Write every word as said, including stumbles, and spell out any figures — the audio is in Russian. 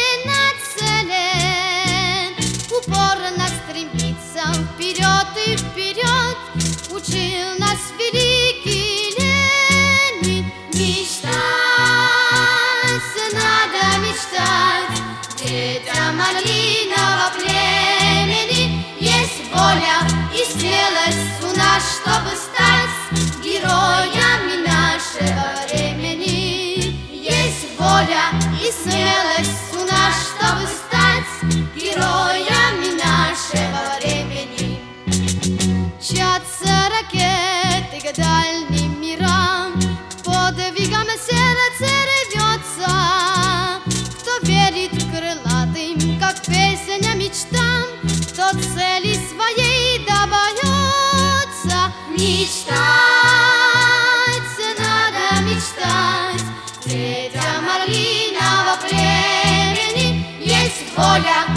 нацелен, упорно стремится вперед и вперед. Учил нас великий Ленин. Мечтать надо, мечтать, детям малинового племени. Есть воля и смелость у нас, чтобы стать героями нашего времени. Есть воля и смелость у нас, чтобы стать героями нашего времени. Мчатся ракеты к дальним мирам, подвигам сердце рвется. Кто верит крылатым, как песня мечтам, тот цели своей добьется. Мечтать надо, мечтать, детям малинового племени. Есть воля